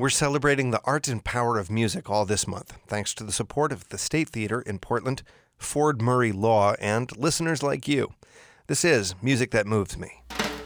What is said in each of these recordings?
We're celebrating the art and power of music all this month, thanks to the support of the State Theater in Portland, Ford Murray Law, and listeners like you. This is Music That Moves Me.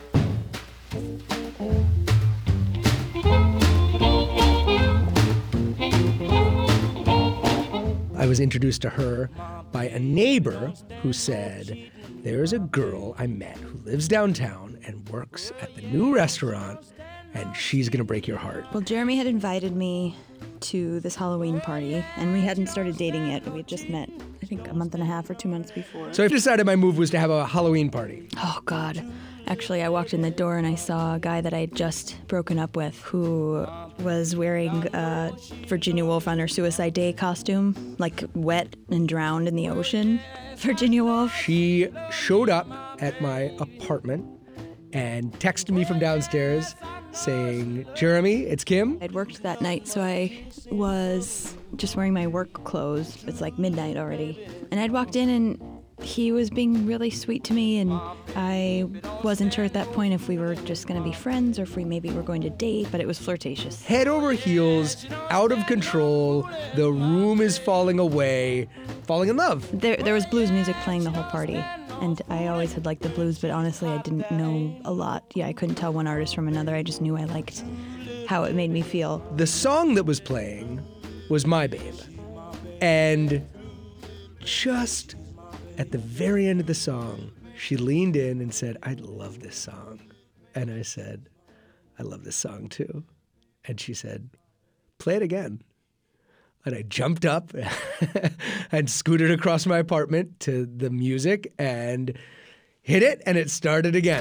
I was introduced to her by a neighbor who said, "There's a girl I met who lives downtown and works at the new restaurant, and she's going to break your heart." Well, Jeremy had invited me to this Halloween party, and we hadn't started dating yet. We had just met, I think, a month and a half or 2 months before. So I decided my move was to have a Halloween party. Oh, God. Actually, I walked in the door and I saw a guy that I had just broken up with who was wearing a Virginia Woolf on her Suicide Day costume, like wet and drowned in the ocean. Virginia Woolf. She showed up at my apartment and texted me from downstairs saying, "Jeremy, it's Kim." I'd worked that night, so I was just wearing my work clothes. It's like midnight already. And I'd walked in and he was being really sweet to me, and I wasn't sure at that point if we were just going to be friends or if we maybe were going to date, but it was flirtatious. Head over heels, out of control, the room is falling away, falling in love. There was blues music playing the whole party, and I always had liked the blues, but honestly I didn't know a lot. Yeah, I couldn't tell one artist from another. I just knew I liked how it made me feel. The song that was playing was My Babe, and just at the very end of the song, she leaned in and said, "I love this song." And I said, "I love this song too." And she said, "Play it again." And I jumped up and scooted across my apartment to the music and hit it, and it started again.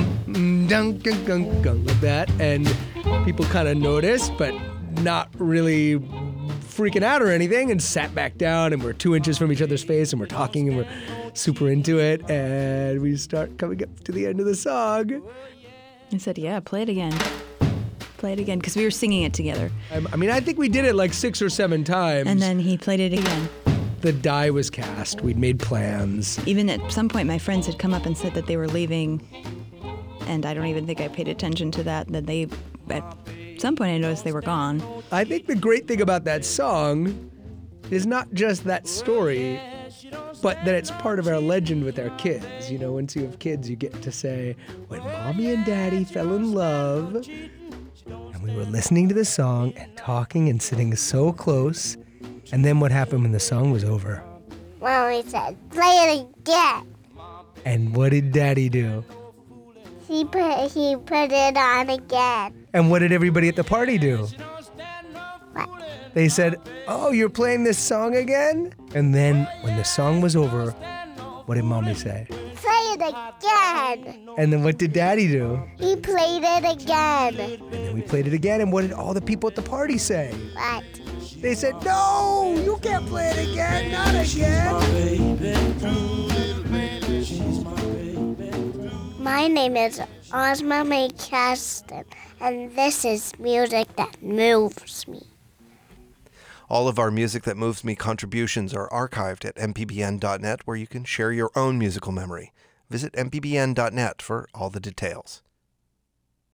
Like that. And people kind of noticed, but not really freaking out or anything, and sat back down, and we're 2 inches from each other's face, and we're talking, and we're super into it, and we start coming up to the end of the song. I said, "Yeah, play it again." Play it again, because we were singing it together. I think we did it like 6 or 7 times. And then he played it again. The die was cast. We'd made plans. Even at some point, my friends had come up and said that they were leaving, and I don't even think I paid attention to that they, at some point I noticed they were gone. I think the great thing about that song is not just that story, but that it's part of our legend with our kids. You know, once you have kids, you get to say, when Mommy and Daddy fell in love, and we were listening to the song and talking and sitting so close, and then what happened when the song was over? Mommy said, "Play it again." And what did Daddy do? He put it on again. And what did everybody at the party do? What? They said, "Oh, you're playing this song again?" And then when the song was over, what did Mommy say? Play it again. And then what did Daddy do? He played it again. And then we played it again, and what did all the people at the party say? What? They said, "No, you can't play it again, not again." My name is Ozma May Kasten, and this is Music That Moves Me. All of our Music That Moves Me contributions are archived at mpbn.net, where you can share your own musical memory. Visit mpbn.net for all the details.